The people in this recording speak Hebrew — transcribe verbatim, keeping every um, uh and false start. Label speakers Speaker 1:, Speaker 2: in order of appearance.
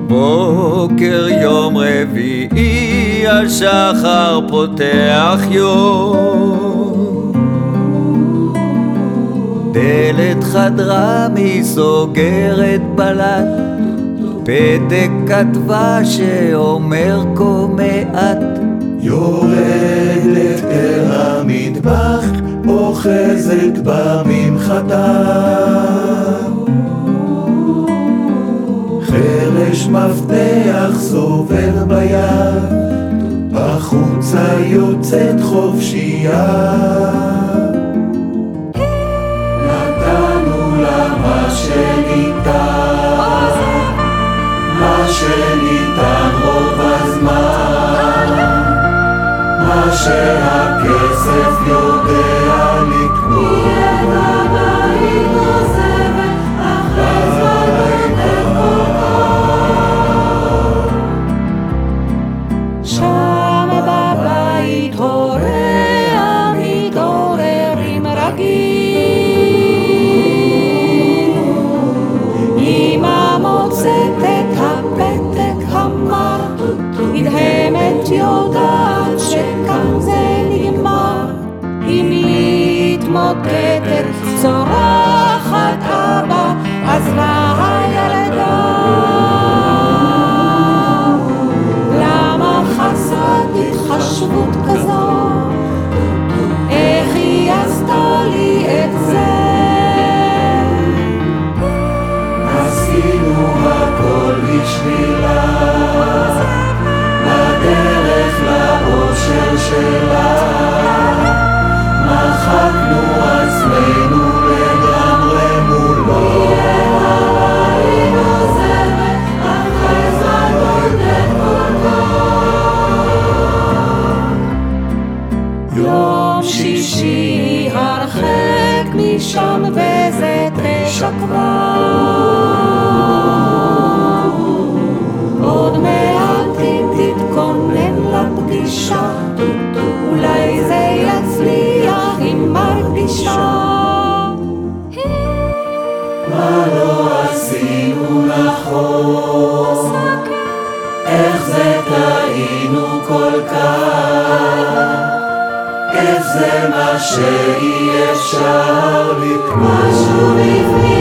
Speaker 1: בוקר יום רביעי, השחר פותח יום. דלת חדרה מי סוגרת בלט, פתק כתבה שאומר כה מעט.
Speaker 2: יורדת אל המטבח, אוחזת במנחתה, חרש מפתח סובר ביד, החוצה יוצאת חופשייה. נתנו לה מה שניתן, מה שניתן רוב הזמן, מה שהכסף יודע לקנות.
Speaker 3: שם בבית הוריה מתעוררים רגיל, אמא מוצאת את הפתק המר, נדהמת יודעת שכאן זה נגמר. היא מתמוטטת צורחת אבא, עזבה הילדה. התחשבות כזו, איך היא עשתה לי את זה?
Speaker 2: עשינו הכל בשבילה, בדרך לאושר שלה, מחקנו עצמנו לגמרי מולו.
Speaker 3: יום שישי הרחק משם וזה תשע כבר, עוד מעט אם תתכונן לפגישה, אולי זה יצליח עם מרגישה.
Speaker 2: מה לא עשינו נכון, איך זה טעינו כל כך, איך זה מה שאי אפשר לקנות.
Speaker 3: משהו בפנים